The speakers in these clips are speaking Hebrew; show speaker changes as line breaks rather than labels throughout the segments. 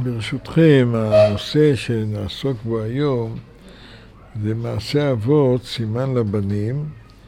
ברשותכם, הנושא שנעסוק בו היום זה מעשה אבות, סימן לבנים,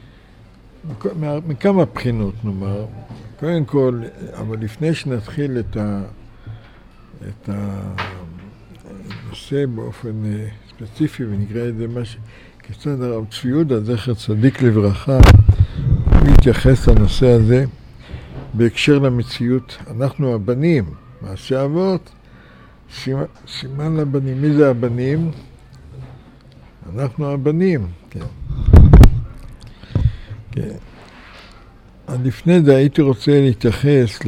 מכמה בחינות נאמר. קודם כל, אבל לפני שנתחיל את הנושא באופן ספציפי ונקרא את זה כיצד הרב צבי יהודה זכר צדיק לברכה הוא התייחס לנושא הזה בהקשר למציאות. אנחנו הבנים, מעשה אבות, סימן לבנים. מי זה הבנים? אנחנו הבנים, כן. כן. לפני זה הייתי רוצה להתייחס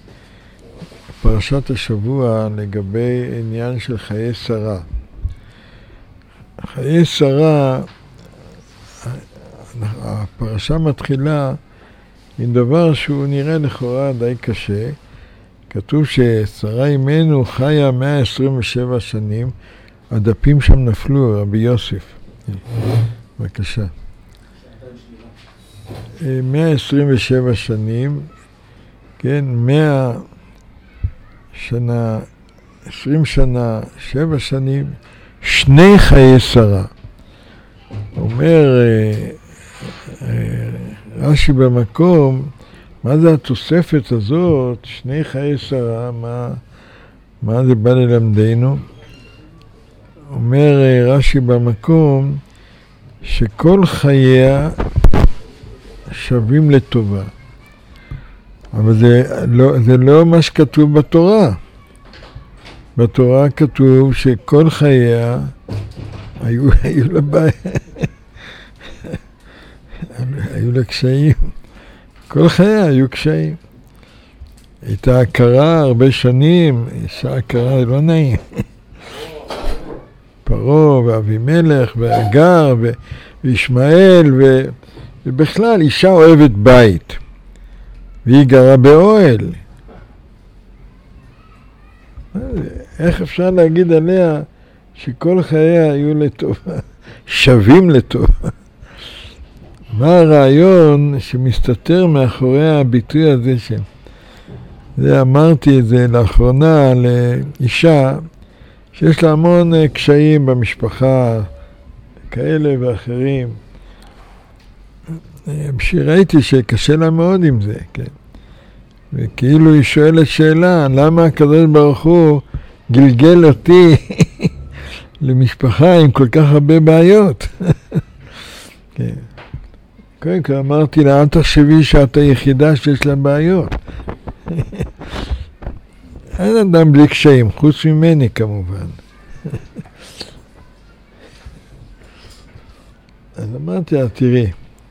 לפרשת השבוע לגבי עניין של חיי שרה. חיי שרה, הפרשה מתחילה עם דבר שהוא נראה לכאורה די קשה. כתוב ששרה אימנו חיה 127 שנים, הדפים שם נפלו, רבי יוסף. בבקשה. 127 שנים, כן, 100 שנה, 20 שנה, 7 שנים, שני חיי שרה. אומר רש"י במקום, מה זה התוספת הזאת, שני חיי שרה, מה זה בא ללמדנו? אומר רש"י במקום, שכל חייה שווים לטובה. אבל זה לא מה שכתוב בתורה. בתורה כתוב שכל חייה היו לבעיה. היו לה קשיים. כל חייה היו קשיים. הייתה הכרה הרבה שנים, אישה הכרה לא נעים. פרעה ואבימלך ואגר וישמעאל ובכלל אישה אוהבת בית. והיא גרה באוהל. איך אפשר להגיד עליה שכל חייה היו לטובה, שווים לטובה? מה הרעיון שמסתתר מאחורי הביטוי הזה זה אמרתי את זה לאחרונה לאישה שיש לה המון קשיים במשפחה, כאלה ואחרים. ראיתי שקשה לה מאוד עם זה, כן. וכאילו היא שואלת שאלה, למה הקדוש ברוך הוא גלגל אותי למשפחה עם כל כך הרבה בעיות? כן. קודם כל אמרתי לה, אל תחשבי שאת היחידה שיש לה בעיות. אין אדם בלי קשיים, חוץ ממני כמובן. אז אמרתי לה, תראי,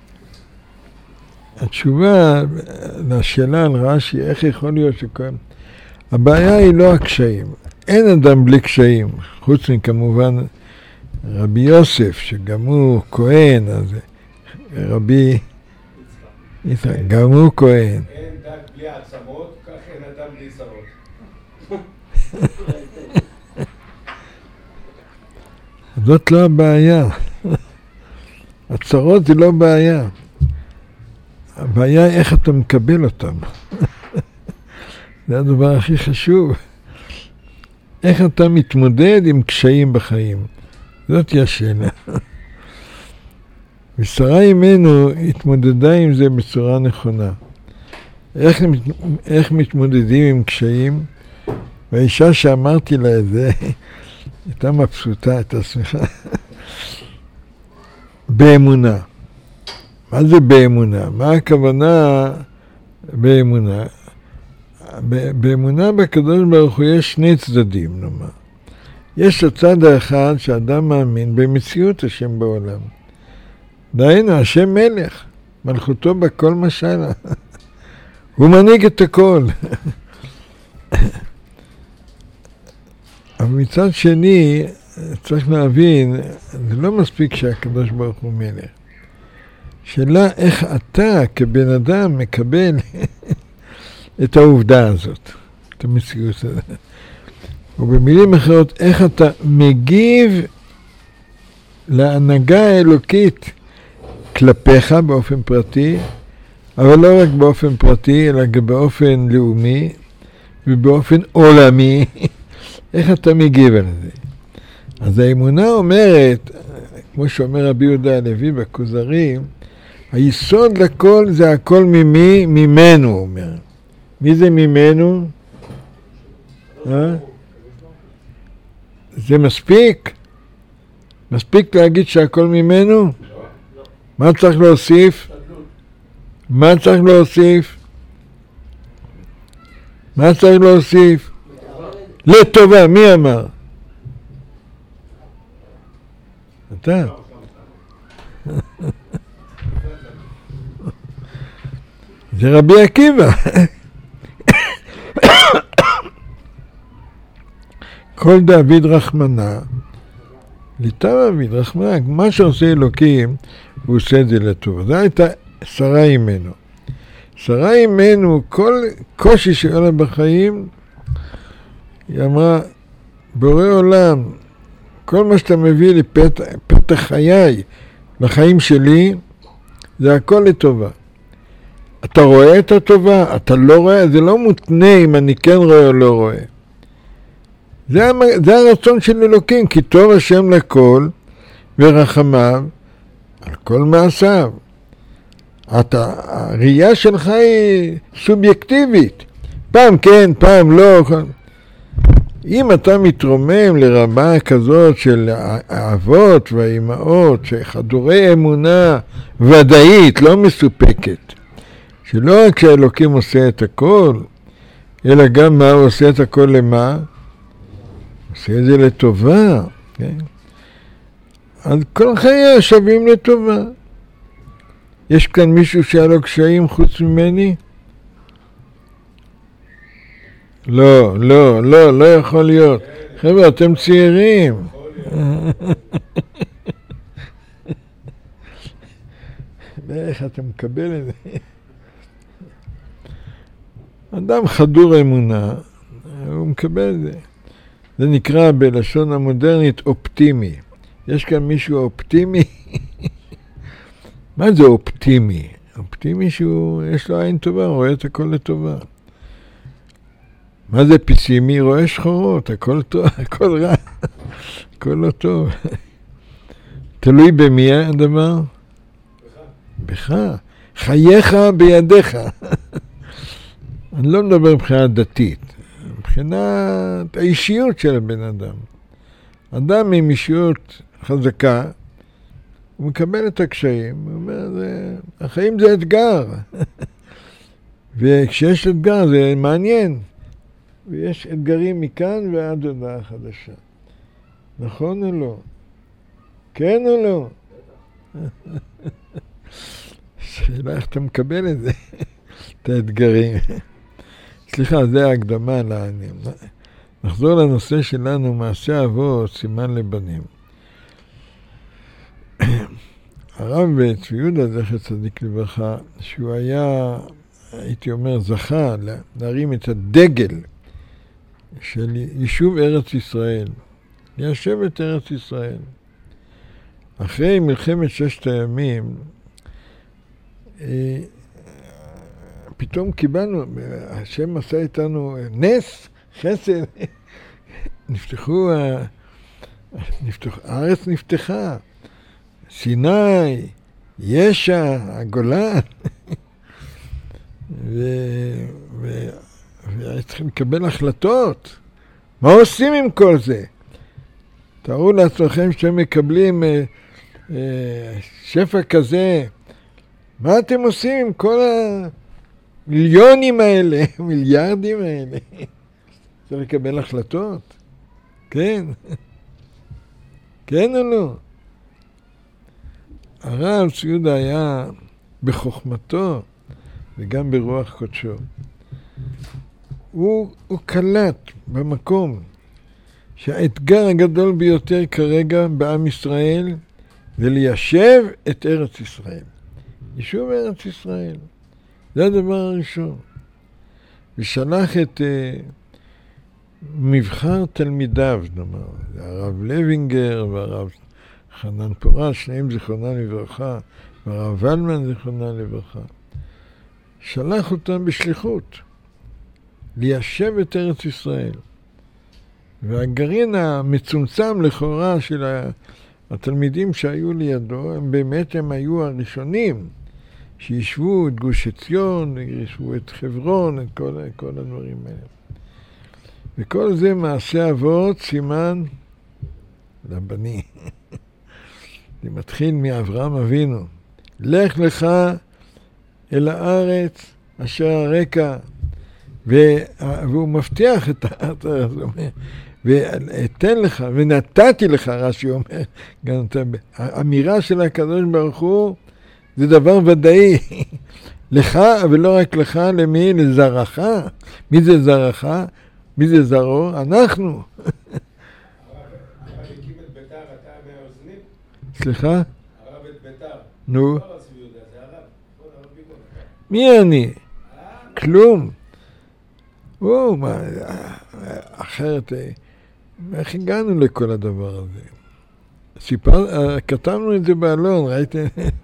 התשובה לשאלה על רש"י, איך יכול להיות שכל... הבעיה היא לא הקשיים. אין אדם בלי קשיים, חוץ מכמובן רבי יוסף, שגם הוא כהן, אז רבי יצחק, גם הוא כהן.
אין דג בלי עצמות, כך אין אדם בלי צרות.
זאת לא הבעיה. הצרות זה לא בעיה. הבעיה היא איך אתה מקבל אותם. זה הדבר הכי חשוב. איך אתה מתמודד עם קשיים בחיים. זאת היא השאלה. ושרה אימנו התמודדה עם זה בצורה נכונה. איך מתמודדים עם קשיים? והאישה שאמרתי לה את זה, הייתה מבסוטה, הייתה שמחה. באמונה. מה זה באמונה? מה הכוונה באמונה? באמונה בקדוש ברוך הוא יש שני צדדים, נאמר. יש הצד האחד שאדם מאמין במציאות השם בעולם. דהיינו, השם מלך, מלכותו בכל משלה. הוא מנהיג את הכל. אבל מצד שני, צריך להבין, זה לא מספיק שהקדוש ברוך הוא מלך. שאלה איך אתה כבן אדם מקבל את העובדה הזאת, את המציאות הזאת. ובמילים אחרות, איך אתה מגיב להנהגה האלוקית כלפיך באופן פרטי, אבל לא רק באופן פרטי, אלא גם באופן לאומי ובאופן עולמי. איך אתה מגיב על זה? אז האמונה אומרת, כמו שאומר רבי יהודה הלוי בכוזרי, היסוד לכל זה הכל ממי? ממנו, הוא אומר. מי זה ממנו? זה מספיק? מספיק להגיד שהכל ממנו? מה צריך להוסיף? מה צריך להוסיף? מה צריך להוסיף? לטובה, מי אמר? אתה. זה רבי עקיבא. כל דוד רחמנה, ליטב דוד רחמנה, מה שעושה אלוקים, הוא עושה את זה לטוב. זו הייתה שרה אימנו. שרה אימנו, כל קושי שהיה לה בחיים, היא אמרה, בורא עולם, כל מה שאתה מביא לפתח חיי, לחיים שלי, זה הכל לטובה. אתה רואה את הטובה, אתה לא רואה, זה לא מותנה אם אני כן רואה או לא רואה. זה הרצון של אלוקים, כי טוב השם לכל ורחמיו על כל מעשיו. הראייה שלך היא סובייקטיבית, פעם כן, פעם לא. אם אתה מתרומם לרמה כזאת של האבות והאימהות, שחדורי אמונה ודאית, לא מסופקת, שלא רק שהאלוקים עושה את הכל, אלא גם מה הוא עושה את הכל למה? עושה את זה לטובה, כן? אז כל חיי שווים לטובה. יש כאן מישהו שהיה לו קשיים חוץ ממני? לא, לא, לא, לא יכול להיות. חבר'ה, אתם צעירים. איך אתה מקבל את זה? אדם חדור אמונה, הוא מקבל את זה. זה נקרא בלשון המודרנית אופטימי. יש כאן מישהו אופטימי? מה זה אופטימי? אופטימי שיש לו עין טובה, רואה את הכל לטובה. מה זה פסימי? רואה שחורות, הכל טוב, הכל רע, הכל לא טוב. תלוי במי הדבר? בך. חייך בידיך. אני לא מדבר מבחינה דתית, מבחינת האישיות של הבן אדם. אדם עם אישיות חזקה, הוא מקבל את הקשיים, הוא אומר, החיים זה אתגר. וכשיש אתגר זה מעניין. ויש אתגרים מכאן ועד הודעה חדשה. נכון או לא? כן או לא? שאלה איך אתה מקבל את זה, את האתגרים. סליחה, זה ההקדמה לעניין. נחזור לנושא שלנו, מעשה אבות, סימן לבנים. הרב צבי יהודה זכר צדיק לברכה, שהוא היה, הייתי אומר, זכה להרים את הדגל של יישוב ארץ ישראל, ליישב את ארץ ישראל. אחרי מלחמת ששת הימים, פתאום קיבלנו, השם עשה איתנו נס, חסד, הארץ נפתחה, סיני, ישע, הגולן, צריכים לקבל החלטות. מה עושים עם כל זה? תראו לעצמכם שאתם מקבלים שפע כזה. מה אתם עושים עם כל המיליונים האלה, מיליארדים האלה? צריך לקבל החלטות? כן. כן או לא? הרב צבי יהודה היה בחוכמתו וגם ברוח קודשו. הוא קלט במקום שהאתגר הגדול ביותר כרגע בעם ישראל זה ליישב את ארץ ישראל. יישוב ארץ ישראל. זה הדבר הראשון. ושלח את מבחר תלמידיו, נאמר, הרב לוינגר והרב חנן פורת, שניהם זיכרונם לברכה, והרב ולמן זיכרונם לברכה. שלח אותם בשליחות. ליישב את ארץ ישראל. והגרעין המצומצם לכאורה של התלמידים שהיו לידו, הם היו הראשונים שישבו את גוש עציון, ישבו את חברון, את כל הדברים האלה. וכל זה מעשה אבות סימן לבנים. זה מתחיל מאברהם אבינו. לך לך אל הארץ אשר הרקע, והוא מבטיח את הארץ, ואתן לך, ונתתי לך, רש"י אומר, האמירה של הקדוש ברוך הוא, זה דבר ודאי. לך, ולא רק לך, למי? לזרעך. מי זה זרעך? מי זה זרעו? אנחנו.
הרב הקים את ביתר, אתה מהאוזנים?
סליחה?
הרב את ביתר.
נו.
לא רצו יהודה, זה הרב.
מי אני? כלום. מה, אחרת, איך הגענו לכל הדבר הזה? כתבנו את זה באלון, ראיתם?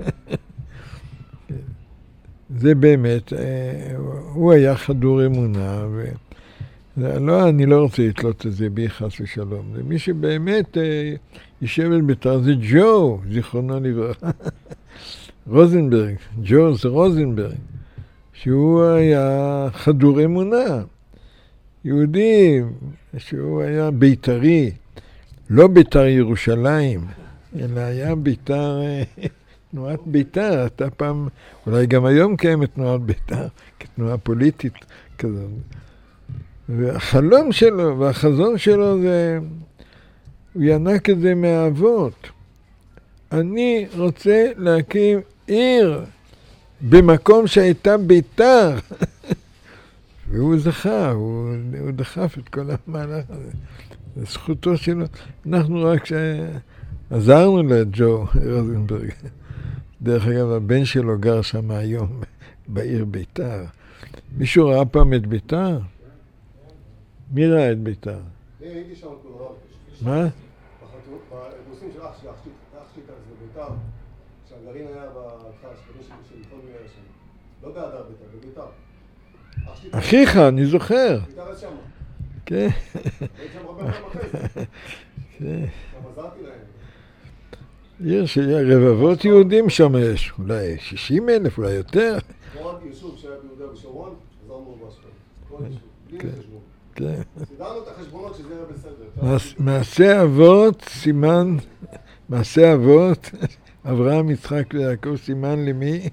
זה באמת, הוא היה חדור אמונה, אני לא רוצה לתלות את זה בי חס ושלום. זה מי שבאמת יישב את ביתר, זה ג'ו, זיכרונו לברכה. רוזנברג, ג'ו זה רוזנברג, שהוא היה חדור אמונה. יהודי, שהוא היה בית"רי, לא בית"ר ירושלים, אלא היה בית"ר, תנועת בית"ר. אתה פעם, אולי גם היום קיימת תנועת בית"ר, כתנועה פוליטית כזאת. והחלום שלו והחזון שלו זה, הוא ינק את זה מהאבות. אני רוצה להקים עיר במקום שהייתה בית"ר. והוא זכה, הוא דחף את כל המהלך הזה. זה זכותו שלו. אנחנו רק שעזרנו לג'ו רוזנברג. דרך אגב, הבן שלו גר שם היום, בעיר בית"ר. מישהו ראה פעם את בית"ר? מי ראה את בית"ר?
הייתי שם כולו.
מה?
בנושאים של אח שלי כאן זה בית"ר, שהגרעין היה בהתחלה של כל מיני שם. לא בהדר בית"ר, בבית"ר.
אחיך, אני זוכר.
בית"ר אז שם.
כן.
הייתי שם הרבה פעם אחרי זה.
כן.
גם עזרתי להם.
עיר שרבבות יהודים שם יש, אולי 60,000, אולי יותר.
כמו רק יישוב שהיה ביהודה ושומרון, עזרנו בשכם. כל יישוב, בלי חשבון.
כן.
סידרנו את החשבונות שזה היה בסדר.
מעשה אבות סימן, מעשה אבות, אברהם, יצחק ויעקב סימן למי?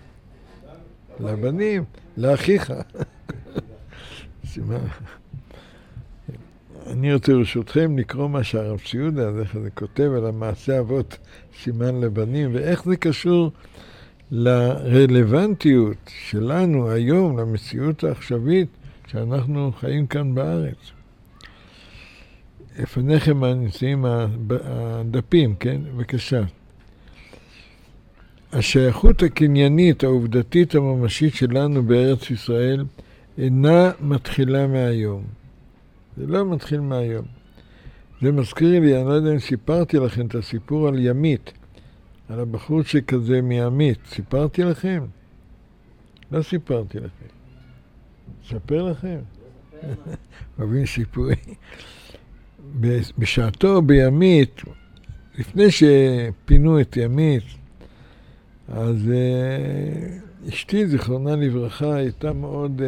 לבנים, לאחיך. סימן. אני רוצה ברשותכם לקרוא מה שהרב ציודה, זה כותב על המעשה אבות סימן לבנים, ואיך זה קשור לרלוונטיות שלנו היום, למציאות העכשווית שאנחנו חיים כאן בארץ. לפניכם נמצאים הדפים, כן? בבקשה. השייכות הקניינית, העובדתית הממשית שלנו בארץ ישראל אינה מתחילה מהיום. זה לא מתחיל מהיום. זה מזכיר לי, אני לא יודע אם סיפרתי לכם את הסיפור על ימית, על הבחור שכזה מימית. סיפרתי לכם? לא סיפרתי לכם. ספר לכם? אוהבים סיפורי. בשעתו בימית, לפני שפינו את ימית, אז אשתי, זיכרונה לברכה, הייתה מאוד,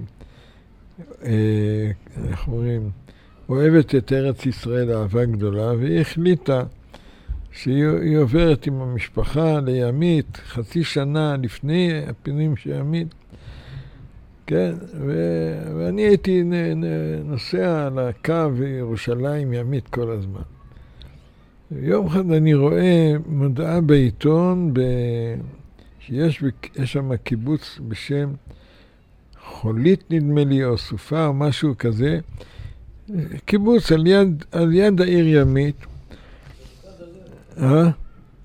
איך אומרים, אוהבת את ארץ ישראל אהבה גדולה, והיא החליטה שהיא עוברת עם המשפחה לימית חצי שנה לפני הפינויים של ימית. כן, ואני הייתי נוסע על הקו ירושלים ימית כל הזמן. יום אחד אני רואה מודעה בעיתון שיש שם קיבוץ בשם חולית נדמה לי, או סופה או משהו כזה, קיבוץ על יד העיר ימית.
לא,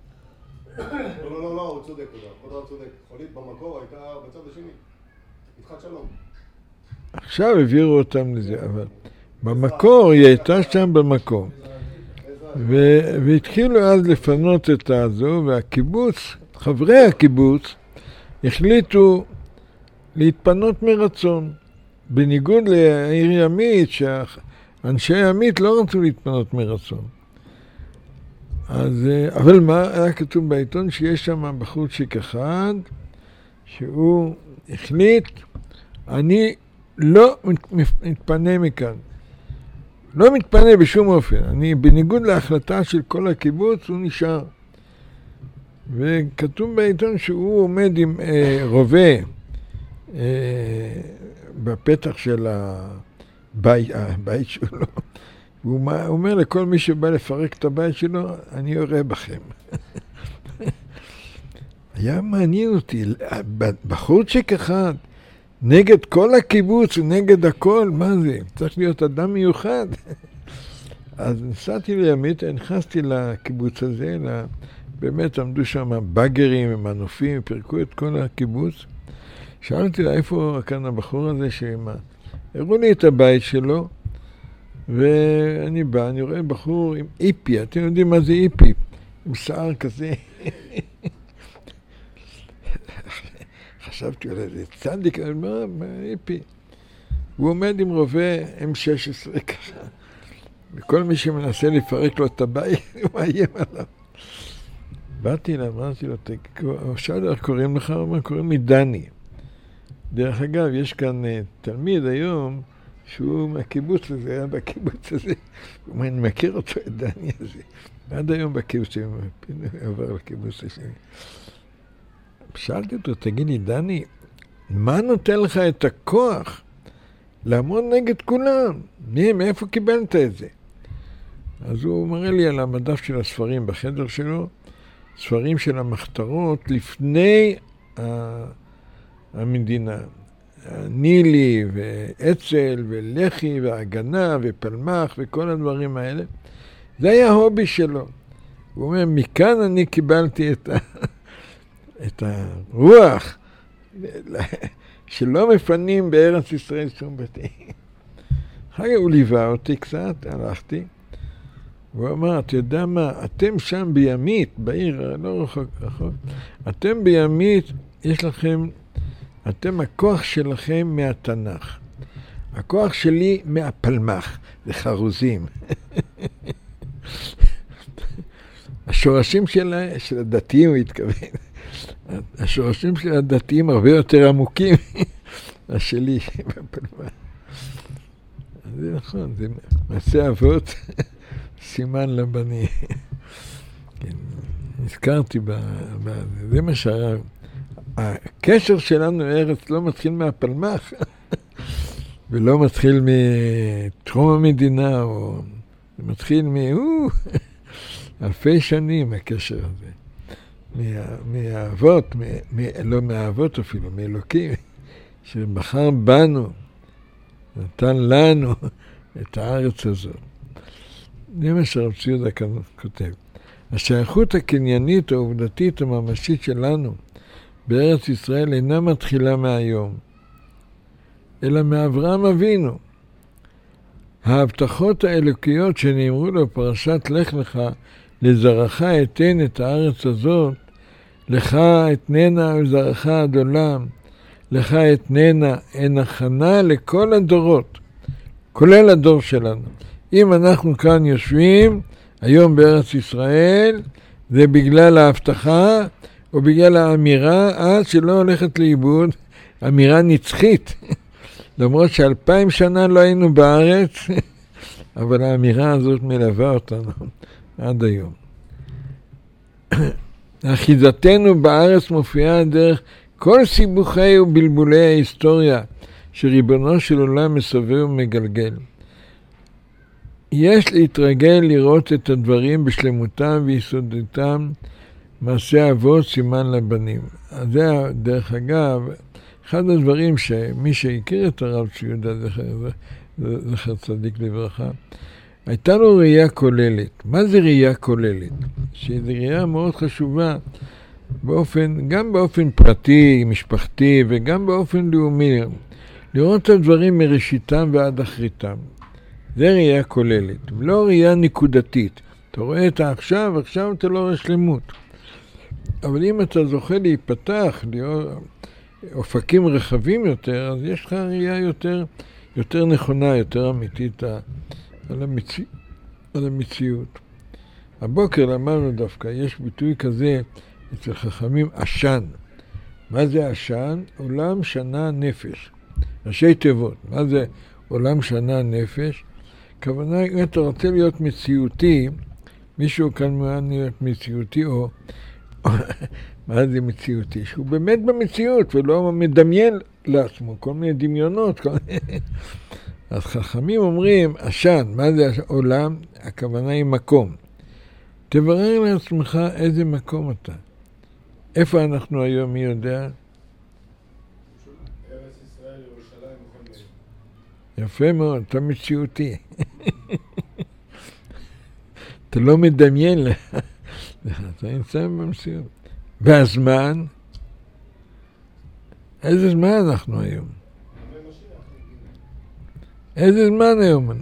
הוא צודק, הוא צודק. חולית במקור הייתה בצד השני. יצחק שלום.
עכשיו העבירו אותם לזה, אבל במקור היא הייתה שם במקור. והתחילו אז לפנות את הזו, והקיבוץ, חברי הקיבוץ, החליטו להתפנות מרצון. בניגוד לעיר ימית, אנשי עמית לא רצו להתפנות מרצון. אז, אבל מה, היה כתוב בעיתון שיש שם בחורצ'יק אחד, שהוא החליט, אני לא מתפנה מכאן. לא מתפנה בשום אופן. אני, בניגוד להחלטה של כל הקיבוץ, הוא נשאר. וכתוב בעיתון שהוא עומד עם רובה בפתח של הבית שלו. והוא אומר לכל מי שבא לפרק את הבית שלו, אני יורה בכם. היה מעניין אותי, בחורצ'יק אחד, נגד כל הקיבוץ ונגד הכל, מה זה? צריך להיות אדם מיוחד. אז נסעתי לימית, נכנסתי לקיבוץ הזה, באמת עמדו שם בגרים ומנופים, פרקו את כל הקיבוץ. שאלתי לה, איפה כאן הבחור הזה הראו לי את הבית שלו, ואני בא, אני רואה בחור עם איפי, אתם יודעים מה זה איפי? עם שיער כזה. חשבתי עליו, זה צדיק, מה איפי? הוא עומד עם רובה M16 ככה, וכל מי שמנסה לפרק לו את הבית, הוא מאיים עליו. באתי לה, אמרתי לו, שאל איך קוראים לך? הוא אומר, קוראים לי דני. דרך אגב, יש כאן תלמיד היום, שהוא מהקיבוץ הזה, היה בקיבוץ הזה. הוא אומר, אני מכיר אותו, את דני הזה. עד היום בקיבוץ, הוא עבר לקיבוץ השני. שאלתי אותו, תגיד לי, דני, מה נותן לך את הכוח לעמוד נגד כולם? מאיפה קיבלת את זה? אז הוא מראה לי על המדף של הספרים בחדר שלו, ספרים של המחתרות לפני המדינה. נילי ואצל ולחי והגנה ופלמח וכל הדברים האלה. זה היה ההובי שלו. הוא אומר, מכאן אני קיבלתי את הרוח שלא מפנים בארץ ישראל שום בתי. אחרי הוא ליווה אותי קצת, הלכתי, והוא אמר, אתה יודע מה, אתם שם בימית, בעיר, לא רחוק, אתם בימית, יש לכם, אתם הכוח שלכם מהתנ"ך. הכוח שלי מהפלמח, זה חרוזים. השורשים של הדתיים, הוא התכוון. השורשים של הדתיים הרבה יותר עמוקים השלי בפלמח. זה נכון, זה מעשה אבות, סימן לבני. נזכרתי זה מה שהיה. הקשר שלנו לארץ לא מתחיל מהפלמח, ולא מתחיל מתחום המדינה, או מתחיל אלפי שנים הקשר הזה. מהאבות, לא מהאבות אפילו, מאלוקים, שבחר בנו, נתן לנו את הארץ הזאת. זה מה שהרב צבי יהודה כאן כותב. השייכות הקניינית העובדתית הממשית שלנו בארץ ישראל אינה מתחילה מהיום, אלא מאברהם אבינו. ההבטחות האלוקיות שנאמרו לו פרשת לך לך, לזרעך אתן את הארץ הזאת, לך אתננה וזרעך עד עולם, לך אתננה, אין הכנה לכל הדורות, כולל הדור שלנו. אם אנחנו כאן יושבים היום בארץ ישראל, זה בגלל ההבטחה או בגלל האמירה, עד שלא הולכת לאיבוד, אמירה נצחית. למרות ש2000 שנה לא היינו בארץ, אבל האמירה הזאת מלווה אותנו עד היום. אחיזתנו בארץ מופיעה דרך כל סיבוכי ובלבולי ההיסטוריה שריבונו של עולם מסובב ומגלגל. יש להתרגל לראות את הדברים בשלמותם ויסודתם, מעשה אבות סימן לבנים. אז זה דרך אגב, אחד הדברים שמי שהכיר את הרב צבי יהודה זכר צדיק לברכה, הייתה לו ראייה כוללת. מה זה ראייה כוללת? שזו ראייה מאוד חשובה, גם באופן פרטי, משפחתי, וגם באופן לאומי. לראות את הדברים מראשיתם ועד אחריתם. זה ראייה כוללת, לא ראייה נקודתית. אתה רואה את עכשיו אתה לא רואה שלמות. אבל אם אתה זוכה להיפתח, אופקים רחבים יותר, אז יש לך ראייה יותר נכונה, יותר אמיתית על המציאות. הבוקר למדנו דווקא, יש ביטוי כזה אצל חכמים, עשן. מה זה עשן? עולם שנה נפש. ראשי תיבות. מה זה עולם שנה נפש? הכוונה, אם אתה רוצה להיות מציאותי, מישהו כאן מעוניין להיות מציאותי, או מה זה מציאותי? שהוא באמת במציאות ולא מדמיין לעצמו, כל מיני דמיונות. אז חכמים אומרים, עשן, מה זה עולם? הכוונה היא מקום. תברר לעצמך איזה מקום אתה. איפה אנחנו היום, מי יודע?
ארץ ישראל, ירושלים, בכל מיני.
יפה מאוד, אתה מציאותי. אתה לא מדמיין לך, אתה נמצא במציאות. והזמן? איזה זמן אנחנו היום? איזה זמן היום?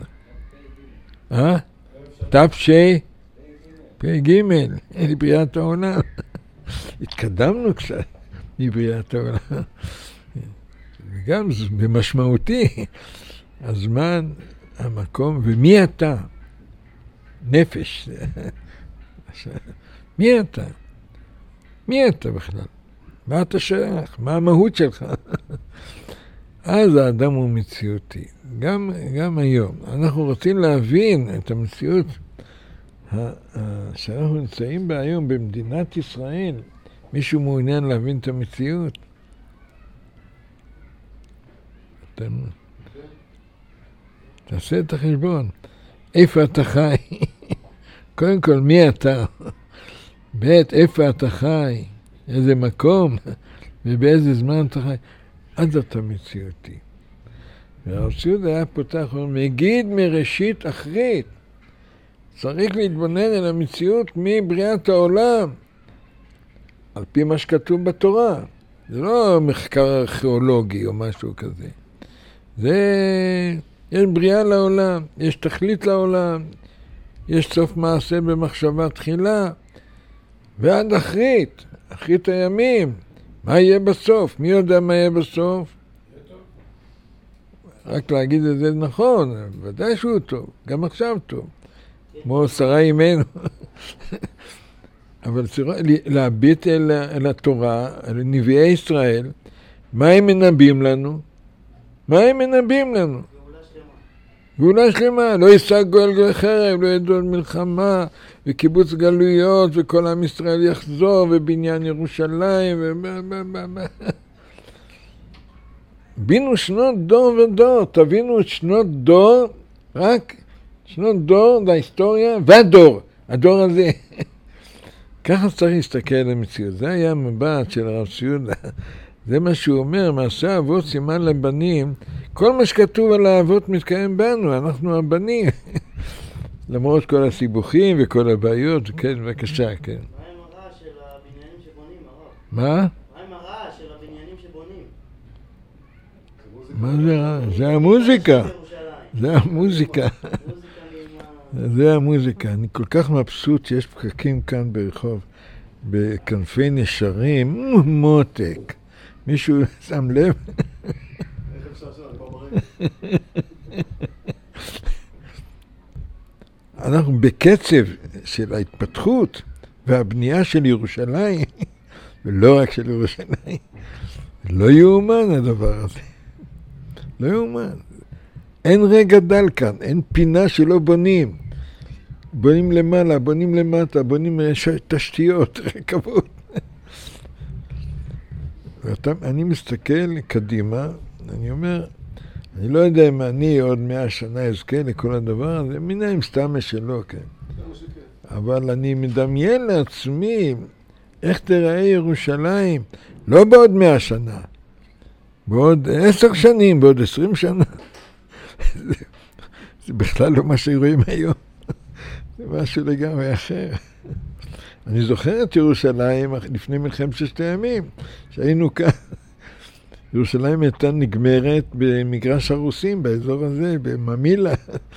תפשי? פ"ג, לבריאת העולם. התקדמנו קצת מבריאת העולם. וגם זה במשמעותי. הזמן, המקום, ומי אתה? נפש. מי אתה? מי אתה בכלל? מה אתה שייך? מה המהות שלך? אז האדם הוא מציאותי. גם היום. אנחנו רוצים להבין את המציאות שאנחנו נמצאים בה היום במדינת ישראל. מישהו מעוניין להבין את המציאות? תעשה את החשבון. איפה אתה חי? קודם כל, מי אתה? ב' איפה אתה חי? איזה מקום? ובאיזה זמן אתה חי? אז אתה מציאותי. והמציאות היה פותח, מגיד מראשית אחרית. צריך להתבונן על המציאות מבריאת העולם, על פי מה שכתוב בתורה. זה לא מחקר ארכיאולוגי או משהו כזה. יש בריאה לעולם, יש תכלית לעולם, יש סוף מעשה במחשבה תחילה, ועד אחרית, אחרית הימים. מה יהיה בסוף? מי יודע מה יהיה בסוף? רק להגיד את זה נכון, ודאי שהוא טוב, גם עכשיו טוב. כמו שרה אימנו. אבל להביט אל התורה, אל נביאי ישראל, מה הם מנבאים לנו? מה הם מנבאים לנו? גאולה שלמה. לא יישא גואל גוי חרב, לא ידעו מלחמה, וקיבוץ גלויות, וכל עם ישראל יחזור, ובניין ירושלים, בינו שנות דור ודור. תבינו את שנות דור, רק שנות דור, ההיסטוריה, והדור. הדור הזה. ככה צריך להסתכל על המציאות. זה היה המבט של הרב ציודה. זה מה שהוא אומר, מעשה אבות סימן לבנים. כל מה שכתוב על האבות מתקיים בנו, אנחנו הבנים. למרות כל הסיבוכים וכל הבעיות, כן, בבקשה, כן.
מה עם הרעש של הבניינים שבונים, הרב?
מה?
מה עם הרעש של הבניינים שבונים?
מה זה רעש? זה המוזיקה. זה המוזיקה. זה המוזיקה. אני כל כך מבסוט שיש פקקים כאן ברחוב, בכנפי נשרים, מותק. מישהו שם לב?
איך אפשר שלנו, כבר ברגע?
אנחנו בקצב של ההתפתחות והבנייה של ירושלים, ולא רק של ירושלים. לא יאומן הדבר הזה. לא יאומן. אין רגע דל כאן, אין פינה שלא בונים. בונים למעלה, בונים למטה, בונים תשתיות, רכבות. אני מסתכל קדימה, אני אומר, אני לא יודע אם אני עוד 100 שנה אזכה לכל הדבר הזה, מנהים סתם שלא, כן. אבל אני מדמיין לעצמי איך תראה ירושלים, לא בעוד 100 שנה, בעוד 10 שנים, בעוד 20 שנה. זה בכלל לא מה שרואים היום. זה משהו לגמרי אחר. אני זוכר את ירושלים לפני מלחמת ששת הימים, שהיינו כאן. ירושלים הייתה נגמרת במגרש הרוסים, באזור הזה, בממילה.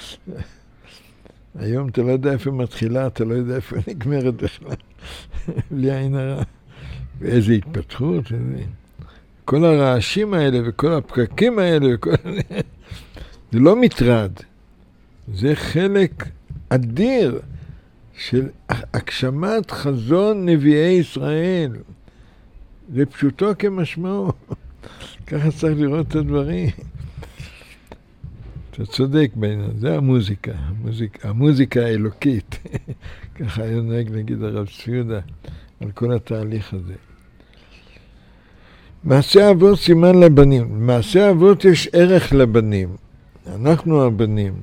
היום אתה לא יודע איפה מתחילה, אתה לא יודע איפה נגמרת בכלל. בלי עין הרע. ואיזו התפתחות. כל הרעשים האלה וכל הפקקים האלה, זה לא מטרד. זה חלק אדיר של הגשמת חזון נביאי ישראל. זה פשוטו כמשמעו. ככה צריך לראות את הדברים. אתה צודק בעניין, זה המוזיקה האלוקית. ככה היה נוהג נגיד הרב צבי יהודה על כל התהליך הזה. מעשה אבות סימן לבנים. במעשה אבות יש ערך לבנים. אנחנו הבנים.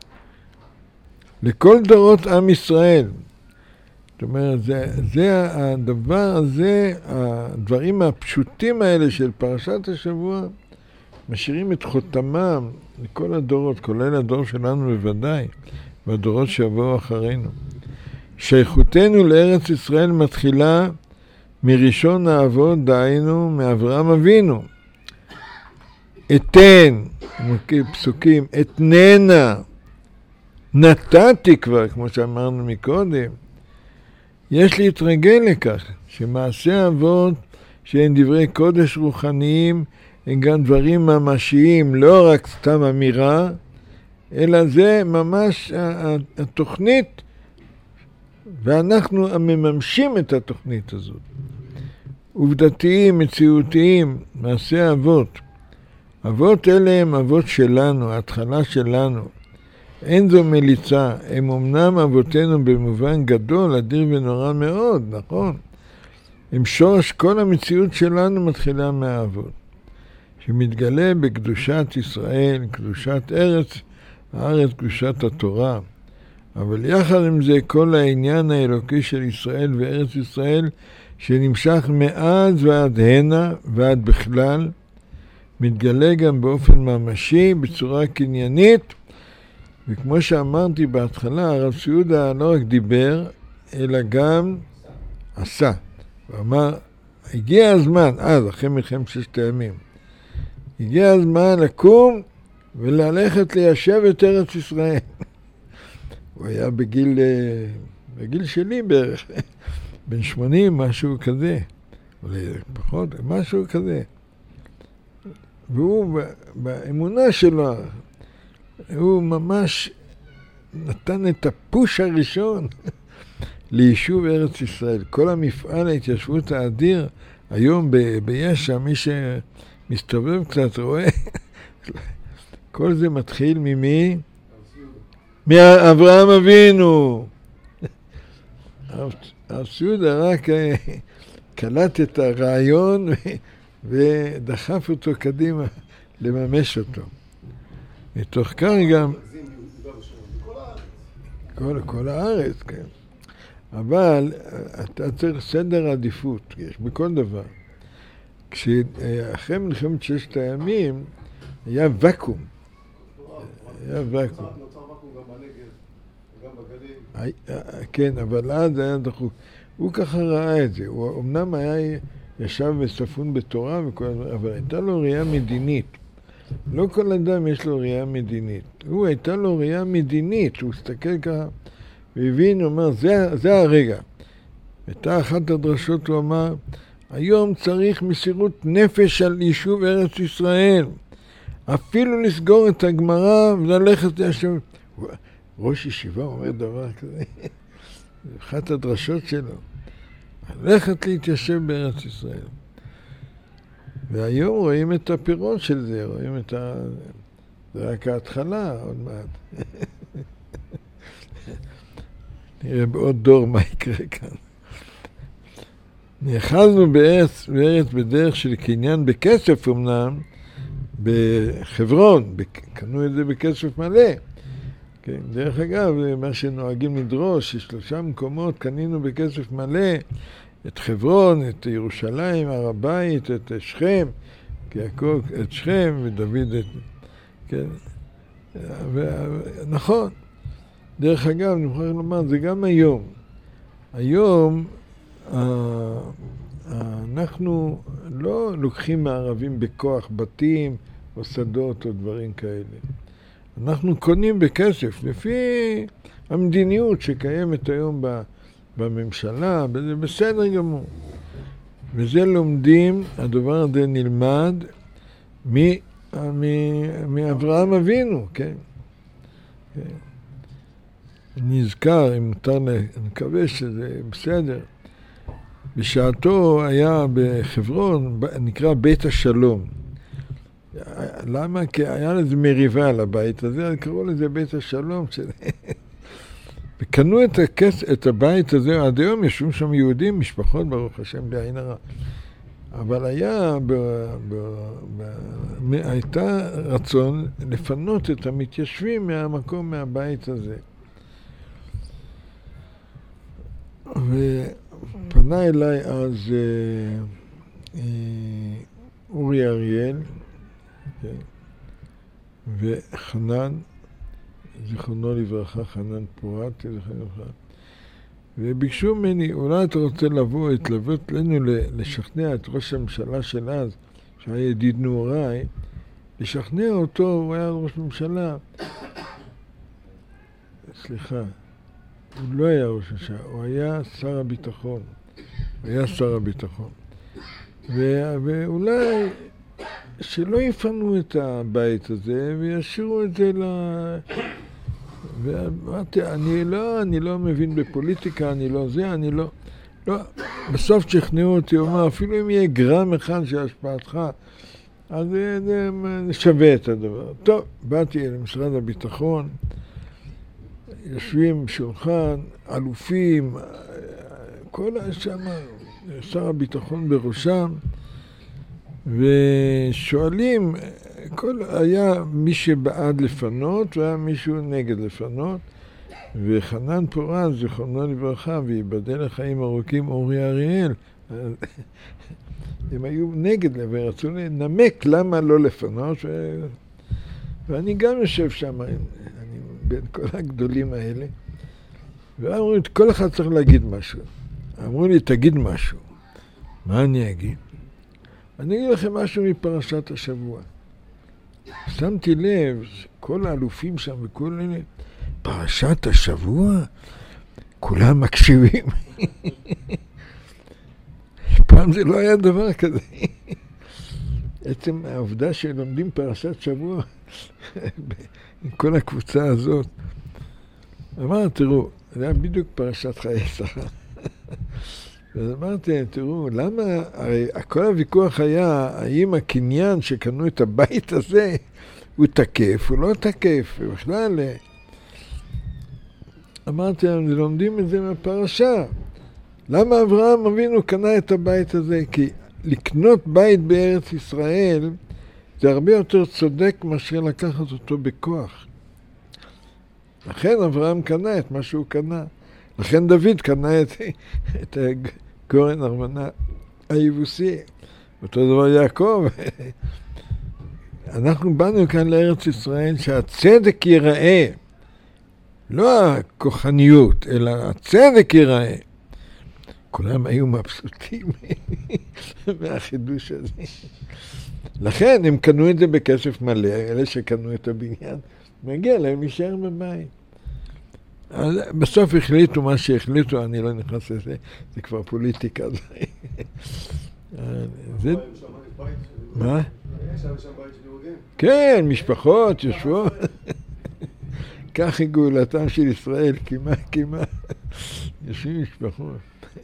לכל דורות עם ישראל. זאת אומרת, זה הדבר הזה, הדברים הפשוטים האלה של פרשת השבוע, משאירים את חותמם לכל הדורות, כולל הדור שלנו בוודאי, והדורות שיבואו אחרינו. שייכותנו לארץ ישראל מתחילה מראשון האבות, דהיינו מאברהם אבינו. אתן, פסוקים, אתננה, נתתי כבר, כמו שאמרנו מקודם. יש להתרגל לכך, שמעשה אבות, שהן דברי קודש רוחניים, הם גם דברים ממשיים, לא רק סתם אמירה, אלא זה ממש התוכנית, ואנחנו המממשים את התוכנית הזאת. עובדתיים, מציאותיים, מעשה אבות. אבות אלה הם אבות שלנו, ההתחלה שלנו. אין זו מליצה, הם אמנם אבותינו במובן גדול, אדיר ונורא מאוד, נכון? הם שורש כל המציאות שלנו מתחילה מהאבות. שמתגלה בקדושת ישראל, קדושת הארץ קדושת התורה. אבל יחד עם זה כל העניין האלוקי של ישראל וארץ ישראל, שנמשך מאז ועד הנה ועד בכלל, מתגלה גם באופן ממשי, בצורה קניינית, וכמו שאמרתי בהתחלה, הרב צבי יהודה לא רק דיבר, אלא גם עשה. הוא אמר, הגיע הזמן, אחרי מלחמת ששת הימים, הגיע הזמן לקום וללכת ליישב את ארץ ישראל. הוא היה בגיל שלי בערך, בן 80, משהו כזה, אולי פחות, משהו כזה. והוא באמונה שלו, הוא ממש נתן את הפוש הראשון ליישוב ארץ ישראל. כל המפעל ההתיישבות האדיר, היום ביש"ע, מי שמסתובב קצת רואה, כל זה מתחיל ממי? מאברהם אבינו. הרב צבי יהודה רק קלט את הרעיון ודחף אותו קדימה לממש אותו. מתוך כך גם כל הארץ, כן. אבל אתה צריך סדר עדיפות, יש בכל דבר. אחרי מלחמת ששת הימים היה וקום. היה וקום.
נוצר וקום גם בנגב, גם בגליל.
כן, אבל אז היה דחוק. הוא ככה ראה את זה. הוא אמנם ישב וספון בתורה, אבל הייתה לו ראייה מדינית. לא כל אדם יש לו ראייה מדינית. הוא הייתה לו ראייה מדינית, הוא הסתכל ככה והבין, הוא אומר, זה הרגע. הייתה אחת הדרשות, הוא אמר, היום צריך מסירות נפש על יישוב ארץ ישראל. אפילו לסגור את הגמרא וללכת להשם. ראש ישיבה אומר דבר כזה. אחת הדרשות שלו. ללכת להתיישב בארץ ישראל. והיום רואים את הפירות של זה, רואים את זה רק ההתחלה, עוד מעט. נראה בעוד דור מה יקרה כאן. נאחזנו בארץ בדרך של קניין בכסף אמנם, בחברון, קנו את זה בכסף מלא. כן, דרך אגב, מה שנוהגים לדרוש, 3 מקומות קנינו בכסף מלא, את חברון, את ירושלים, הר הבית, את שכם, יעקב את שכם ודוד את... כן, נכון. דרך אגב, אני מוכרח לומר, זה גם היום. היום אנחנו לא לוקחים מערבים בכוח בתים או שדות או דברים כאלה. אנחנו קונים בכסף, לפי המדיניות שקיימת היום בממשלה, זה בסדר גמור. וזה לומדים, הדבר הזה נלמד מאברהם אבינו, כן? כן. נזכר, אם מותר, אני מקווה שזה בסדר. בשעתו היה בחברון, נקרא בית השלום. למה? כי היה לזה מריבה על הבית הזה, אז קראו לזה בית השלום. וקנו את הבית הזה, עד היום ישבו שם יהודים, משפחות, ברוך השם, בעין הרע. אבל הייתה רצון לפנות את המתיישבים מהמקום, מהבית הזה. ופנה אליי אז אורי אריאל וחנן, זיכרונו לברכה, חנן פורת, זיכרונו לברכה, וביקשו ממני, אולי אתה רוצה להתלוות לנו לשכנע את ראש הממשלה של אז, שהיה ידיד נעוריי, לשכנע אותו, הוא היה ראש ממשלה. סליחה, הוא לא היה ראש ממשלה, הוא היה שר הביטחון. ואולי שלא יפנו את הבית הזה וישאירו את זה ואמרתי, אני לא מבין בפוליטיקה, אני לא. בסוף שכנעו אותי, הוא אמר, אפילו אם יהיה גרם אחד של השפעתך, אז זה שווה את הדבר. טוב, באתי למשרד הביטחון, יושבים שולחן, אלופים, כל שם, שר הביטחון בראשם, ושואלים, היה מי שבעד לפנות והיה מישהו נגד לפנות, וחנן פורז, זיכרונו לברכה, ויבדל לחיים ארוכים, אורי אריאל, הם היו נגד, ורצו לנמק למה לא לפנות, ואני גם יושב שם, אני בין כל הגדולים האלה, ואמרו לי, כל אחד צריך להגיד משהו. אמרו לי, תגיד משהו. מה אני אגיד? אני אגיד לכם משהו מפרשת השבוע. שמתי לב, כל האלופים שם וכל אלה, פרשת השבוע, כולם מקשיבים. פעם זה לא היה דבר כזה. עצם העובדה שלומדים פרשת שבוע, עם כל הקבוצה הזאת. אמר, תראו, זה היה בדיוק פרשת חיי שרה. אז אמרתי, תראו, למה, הרי כל הוויכוח היה, האם הקניין שקנו את הבית הזה, הוא תקף, הוא לא תקף, בכלל. אמרתי, לומדים את זה מהפרשה. למה אברהם אבינו קנה את הבית הזה? כי לקנות בית בארץ ישראל, זה הרבה יותר צודק מאשר לקחת אותו בכוח. לכן אברהם קנה את מה שהוא קנה. לכן דוד קנה את גורן ארמנה היבוסי. אותו דבר יעקב. אנחנו באנו כאן לארץ ישראל שהצדק ייראה. לא הכוחניות, אלא הצדק ייראה. כולם היו מבסוטים מהחידוש הזה. לכן הם קנו את זה בכסף מלא, אלה שקנו את הבניין, מגיע להם להישאר בבית. בסוף החליטו מה שהחליטו, אני לא נכנס לזה, זה כבר פוליטיקה. מה? כן, משפחות יושבו. כך היא גאולתם של ישראל, כמעט. יושבים משפחות.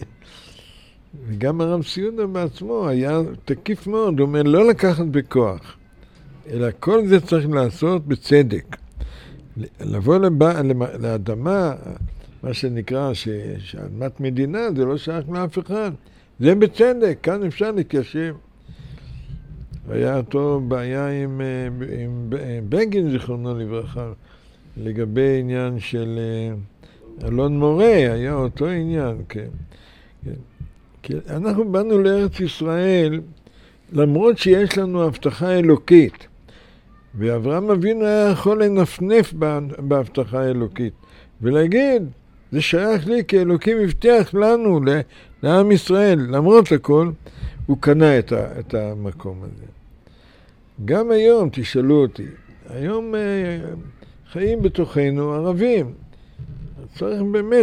וגם הרב סיודה בעצמו היה תקיף מאוד, הוא אומר לא לקחת בכוח, אלא כל זה צריך לעשות בצדק. לבוא לאדמה, מה שנקרא שאדמת מדינה, זה לא שייך לאף אחד. זה בצדק, כאן אפשר להתיישב. היה אותו בעיה עם בגין, זיכרונו לברכה, לגבי עניין של אלון מורה, היה אותו עניין, כן. כי אנחנו באנו לארץ ישראל, למרות שיש לנו הבטחה אלוקית, ואברהם אבינו היה יכול לנפנף בהבטחה האלוקית, ולהגיד, זה שייך לי כי אלוקים הבטיח לנו, לעם ישראל, למרות הכל, הוא קנה את המקום הזה. גם היום, תשאלו אותי, היום חיים בתוכנו ערבים. צריך באמת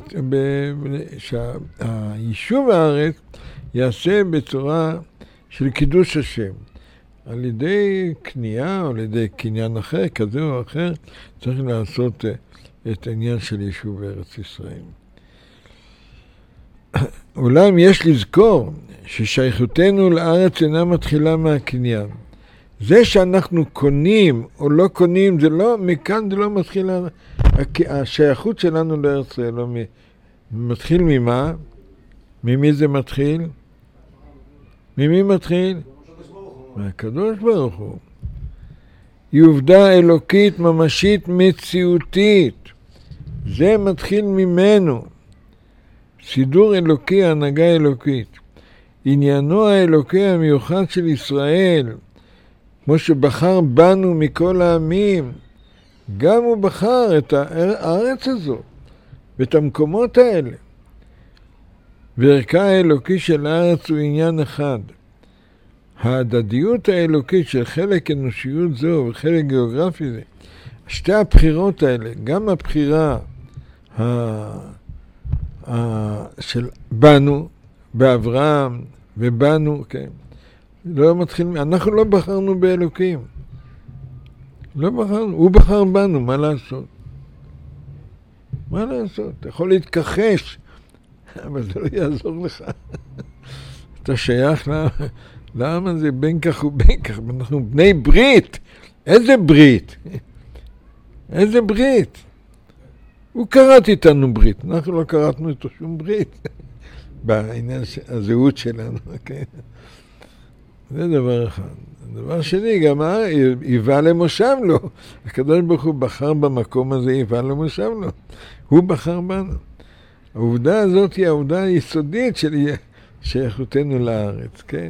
שהיישוב הארץ יעשה בצורה של קידוש השם. על ידי קנייה או על ידי קניין אחר, כזה או אחר, צריך לעשות את העניין של יישוב בארץ ישראל. אולם יש לזכור ששייכותנו לארץ אינה מתחילה מהקניין. זה שאנחנו קונים או לא קונים, זה לא, מכאן זה לא מתחיל, השייכות שלנו לארץ ישראל לא מתחיל ממה? ממי זה מתחיל? ממי מתחיל? מהקדוש ברוך הוא. היא עובדה אלוקית, ממשית, מציאותית. זה מתחיל ממנו. סידור אלוקי, הנהגה אלוקית. עניינו האלוקי המיוחד של ישראל, כמו שבחר בנו מכל העמים, גם הוא בחר את הארץ הזו, ואת המקומות האלה. וערכה האלוקי של הארץ הוא עניין אחד. ההדדיות האלוקית של חלק אנושיות זו וחלק גיאוגרפי זה, שתי הבחירות האלה, גם הבחירה של בנו, באברהם ובנו, כן, לא מתחיל, אנחנו לא בחרנו באלוקים. לא בחרנו, הוא בחר בנו, מה לעשות? מה לעשות? אתה יכול להתכחש, אבל זה לא יעזור לך. אתה שייך לעם הזה בין כך ובין כך, אנחנו בני ברית. איזה ברית? איזה ברית? הוא קראת איתנו ברית, אנחנו לא קראתנו איתו שום ברית. בעניין הזהות שלנו, כן? זה דבר אחד. דבר שני, גם היווה למושב לו. הקדוש ברוך הוא בחר במקום הזה, היווה למושב לו. הוא בחר בנו. העובדה הזאת היא העובדה היסודית של שייכותנו לארץ, כן?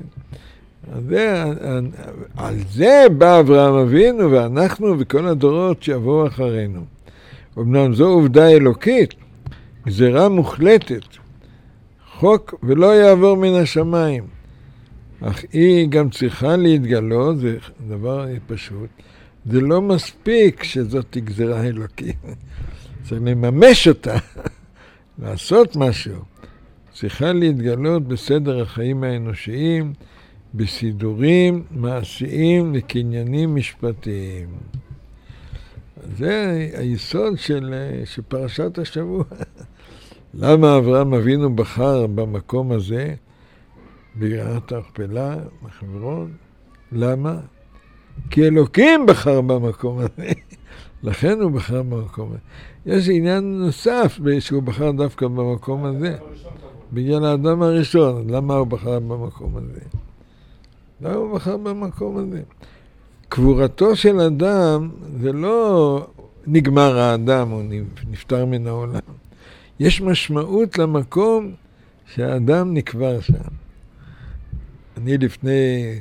על זה בא אברהם אבינו ואנחנו וכל הדורות שיבואו אחרינו. אמנם זו עובדה אלוקית, גזירה מוחלטת, חוק ולא יעבור מן השמיים. אך היא גם צריכה להתגלות, זה דבר פשוט. זה לא מספיק שזאת גזירה אלוקית. צריך לממש אותה, לעשות משהו. צריכה להתגלות בסדר החיים האנושיים, בסידורים מעשיים וקניינים משפטיים. זה היסוד של פרשת השבוע. למה אברהם אבינו בחר במקום הזה, בגרעת הכפלה, בחברון? למה? כי אלוקים בחר במקום הזה. לכן הוא בחר במקום הזה. יש עניין נוסף שהוא בחר דווקא במקום הזה. בגלל האדם הראשון. למה הוא בחר במקום הזה? למה הוא בחר במקום הזה? קבורתו של אדם זה לא נגמר האדם או נפטר מן העולם. יש משמעות למקום שהאדם נקבר שם. אני לפני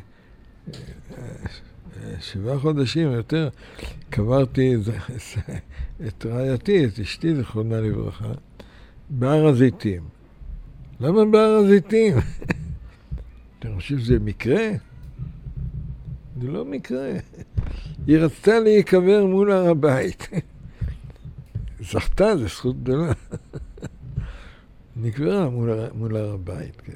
7 חודשים יותר קברתי את רעייתי, את אשתי זכרונה לברכה, בהר הזיתים. למה בהר הזיתים? אתה חושב שזה מקרה? זה לא מקרה. היא רצתה להיקבר מול הר הבית. זכתה, זו זכות גדולה. נקברה מול הר הבית, כן.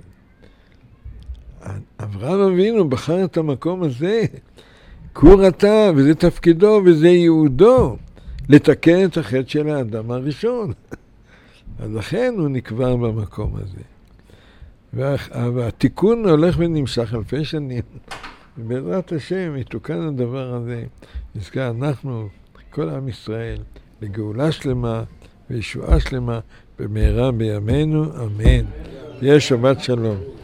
אברהם אבינו בחר את המקום הזה, כי הוא רצה, וזה תפקידו וזה ייעודו, לתקן את החטא של האדם הראשון. אז לכן הוא נקבר במקום הזה. והתיקון הולך ונמשך אלפי שנים. ובעזרת השם יתוקן הדבר הזה. נזכה אנחנו, כל עם ישראל, לגאולה שלמה וישועה שלמה במהרה בימינו, אמן. תהיה שבת שלום.